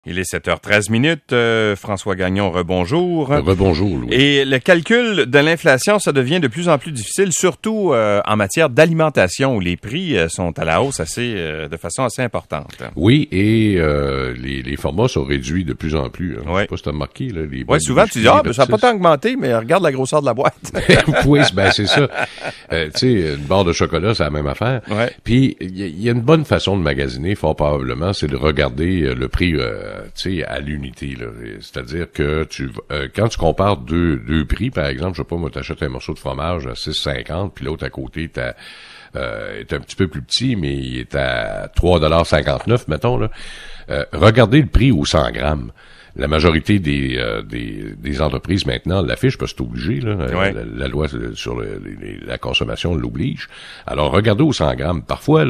Il est 7h13. François Gagnon, rebonjour. Rebonjour, Louis. Et le calcul de l'inflation, ça devient de plus en plus difficile, surtout en matière d'alimentation, où les prix sont à la hausse de façon assez importante. Oui, et les formats sont réduits de plus en plus. Hein. Ouais. Je sais pas si t'as remarqué. Là, oui, souvent tu dis, ça n'a pas tant augmenté, mais regarde la grosseur de la boîte. Oui, ben c'est ça. Tu sais, une barre de chocolat, c'est la même affaire. Ouais. Puis, il y a une bonne façon de magasiner, fort probablement, c'est de regarder le prix tu sais, à l'unité, là. C'est-à-dire que quand tu compares deux prix, par exemple, je sais pas, moi, t'achètes un morceau de fromage à 6,50, puis l'autre à côté, est un petit peu plus petit, mais il est à 3,59 $, mettons, là. Regardez le prix au 100 grammes. La majorité des entreprises maintenant l'affichent parce que c'est obligé, là. Ouais. La loi sur la consommation l'oblige. Alors, regardez au 100 grammes. Parfois,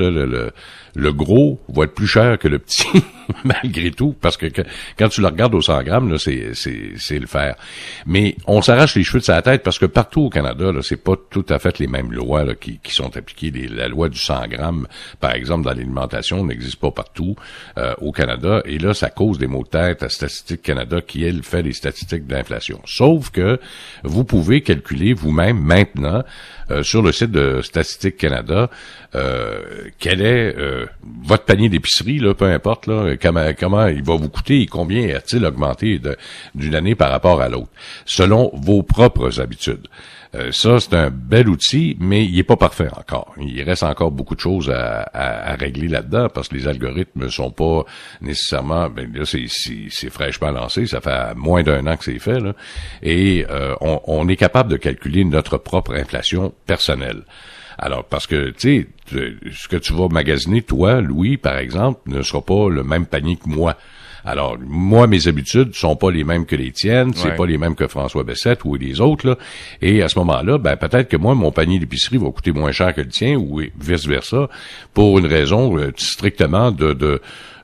le gros va être plus cher que le petit, malgré tout, parce que quand tu le regardes au 100 grammes, là, c'est le faire. Mais on s'arrache les cheveux de sa tête parce que partout au Canada, là, c'est pas tout à fait les mêmes lois là, qui sont appliquées. La loi du 100 grammes, par exemple, dans l'alimentation, n'existe pas partout au Canada. Et là, ça cause des maux de tête à Statistique Canada qui, elle, fait des statistiques d'inflation. Sauf que vous pouvez calculer vous-même maintenant sur le site de Statistique Canada quel est votre panier d'épicerie, là, peu importe, là, comment il va vous coûter et combien a-t-il augmenté d'une année par rapport à l'autre, selon vos propres habitudes. Ça, c'est un bel outil, mais il est pas parfait encore. Il reste encore beaucoup de choses à régler là-dedans, parce que les algorithmes ne sont pas nécessairement... Ben là, c'est fraîchement lancé, ça fait moins d'un an que c'est fait, là, et on est capable de calculer notre propre inflation personnelle. Alors, parce que, tu sais, ce que tu vas magasiner, toi, Louis, par exemple, ne sera pas le même panier que moi. Alors, moi, mes habitudes sont pas les mêmes que les tiennes, c'est pas les mêmes que François Bessette ou les autres, là. Et à ce moment-là, ben, peut-être que moi, mon panier d'épicerie va coûter moins cher que le tien ou vice-versa, pour une raison strictement de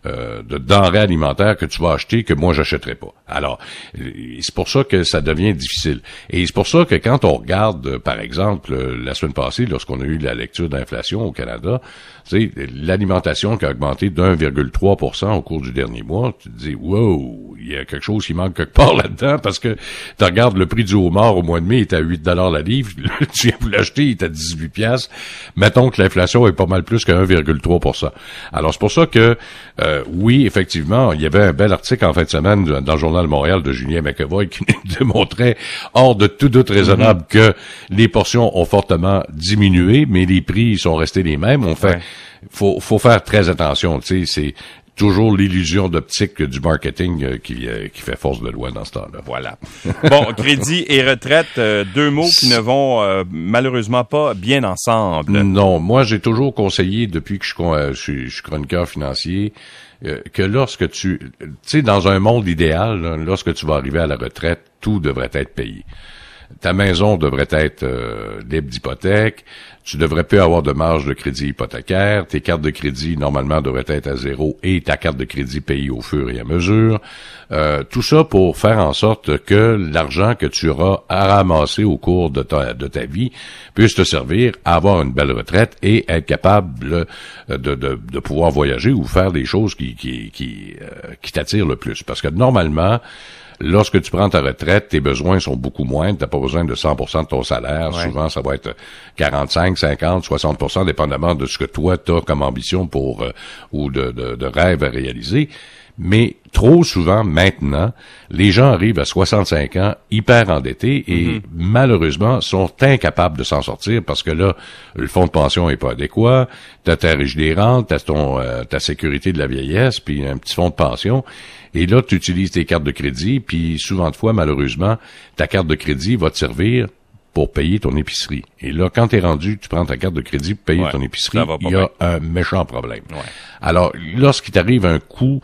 denrées alimentaires que tu vas acheter que moi j'achèterais pas. Alors, c'est pour ça que ça devient difficile. Et c'est pour ça que quand on regarde, par exemple, la semaine passée, lorsqu'on a eu la lecture d'inflation au Canada, tu sais, l'alimentation qui a augmenté d'1,3% au cours du dernier mois, tu te dis, wow, il y a quelque chose qui manque quelque part là-dedans, parce que tu regardes le prix du homard au mois de mai, il est à 8 $ la livre, tu viens vous l'acheter, il est à 18 $. Mettons que l'inflation est pas mal plus que 1,3%. Alors, c'est pour ça que oui, effectivement, il y avait un bel article en fin de semaine dans le Journal de Montréal de Julien McEvoy qui nous démontrait, hors de tout doute raisonnable, que les portions ont fortement diminué, mais les prix sont restés les mêmes. Faut faire très attention, tu sais, c'est toujours l'illusion d'optique du marketing qui fait force de loi dans ce temps-là. Voilà. Bon, crédit et retraite, deux mots qui ne vont malheureusement pas bien ensemble. Non, moi j'ai toujours conseillé depuis que je suis chroniqueur financier que lorsque tu sais, dans un monde idéal, là, lorsque tu vas arriver à la retraite, tout devrait être payé. Ta maison devrait être libre d'hypothèque. Tu devrais plus avoir de marge de crédit hypothécaire. Tes cartes de crédit, normalement, devraient être à zéro et ta carte de crédit payée au fur et à mesure. Tout ça pour faire en sorte que l'argent que tu auras à ramasser au cours de ta vie puisse te servir à avoir une belle retraite et être capable de pouvoir voyager ou faire des choses qui t'attirent le plus. Parce que normalement, lorsque tu prends ta retraite, tes besoins sont beaucoup moindres. T'as pas besoin de 100% de ton salaire. Ouais. Souvent, ça va être 45, 50, 60%, dépendamment de ce que toi, t'as comme ambition ou de rêve à réaliser. Mais trop souvent, maintenant, les gens arrivent à 65 ans hyper endettés et malheureusement sont incapables de s'en sortir parce que là, le fonds de pension est pas adéquat, t'as ta riche des rentes, t'as ta sécurité de la vieillesse, puis un petit fonds de pension. Et là, tu utilises tes cartes de crédit, puis souvent de fois, malheureusement, ta carte de crédit va te servir pour payer ton épicerie. Et là, quand t'es rendu, tu prends ta carte de crédit pour payer ton épicerie, il y a un méchant problème. Ouais. Alors, lorsqu'il t'arrive un coup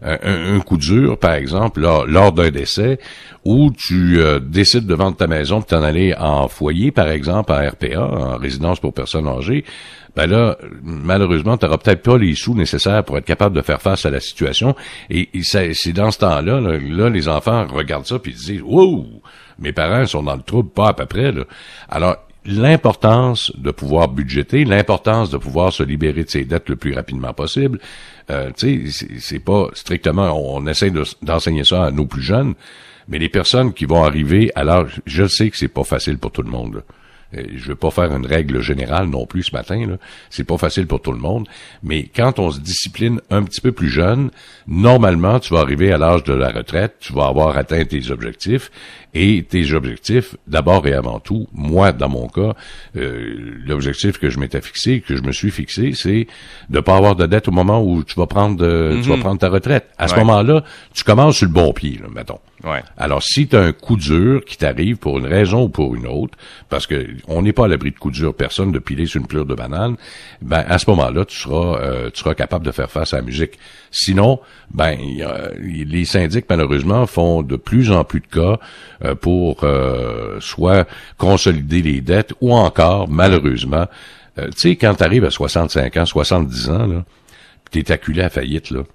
dur, par exemple, lors d'un décès, où tu décides de vendre ta maison pour t'en aller en foyer, par exemple, en RPA, en résidence pour personnes âgées, ben là, malheureusement, tu n'auras peut-être pas les sous nécessaires pour être capable de faire face à la situation. Et c'est dans ce temps-là, là, les enfants regardent ça puis ils se disent « Wow! Mes parents sont dans le trouble, pas à peu près. » là. Alors, l'importance de pouvoir budgéter, l'importance de pouvoir se libérer de ses dettes le plus rapidement possible. Tu sais, c'est pas strictement, on essaie d'enseigner ça à nos plus jeunes, mais les personnes qui vont arriver à l'âge, je sais que c'est pas facile pour tout le monde, là. Je veux pas faire une règle générale non plus ce matin, là. C'est pas facile pour tout le monde. Mais quand on se discipline un petit peu plus jeune, normalement, tu vas arriver à l'âge de la retraite, tu vas avoir atteint tes objectifs. Et tes objectifs, d'abord et avant tout, moi, dans mon cas, l'objectif que je m'étais fixé, que je me suis fixé, c'est de pas avoir de dette au moment où tu vas prendre ta retraite. À ce moment-là, tu commences sur le bon pied, là, mettons. Ouais. Alors, si tu as un coup dur qui t'arrive pour une raison ou pour une autre, parce que on n'est pas à l'abri de coups durs, personne de piler sur une plure de banane, ben à ce moment-là, tu seras capable de faire face à la musique. Sinon, ben les syndics, malheureusement, font de plus en plus de cas pour soit consolider les dettes ou encore, malheureusement, tu sais, quand tu arrives à 65 ans, 70 ans, là, pis t'es acculé à faillite, là,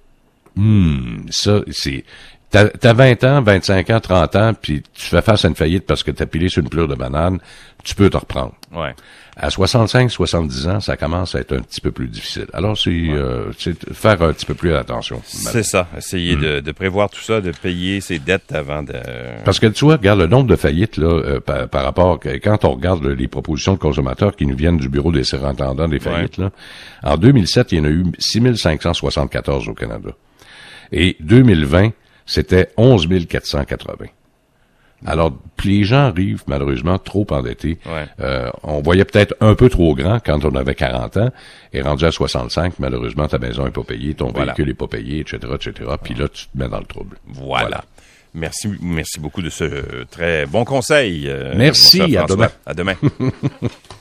ça, c'est... T'as 20 ans, 25 ans, 30 ans, puis tu fais face à une faillite parce que t'as pilé sur une plure de banane, tu peux te reprendre. Ouais. À 65, 70 ans, ça commence à être un petit peu plus difficile. Alors, c'est faire un petit peu plus attention. C'est ça. Essayer de prévoir tout ça, de payer ses dettes avant de... Parce que tu vois, regarde le nombre de faillites, là, par rapport, quand on regarde les propositions de consommateurs qui nous viennent du bureau des surintendants des faillites, là, en 2007, il y en a eu 6574 au Canada. Et 2020, c'était 11 480. Alors, les gens arrivent, malheureusement, trop endettés. Ouais. On voyait peut-être un peu trop grand quand on avait 40 ans, et rendu à 65, malheureusement, ta maison est pas payée, ton véhicule est pas payé, etc., etc., puis là, tu te mets dans le trouble. Voilà. Merci beaucoup de ce très bon conseil. Merci, à demain. À demain.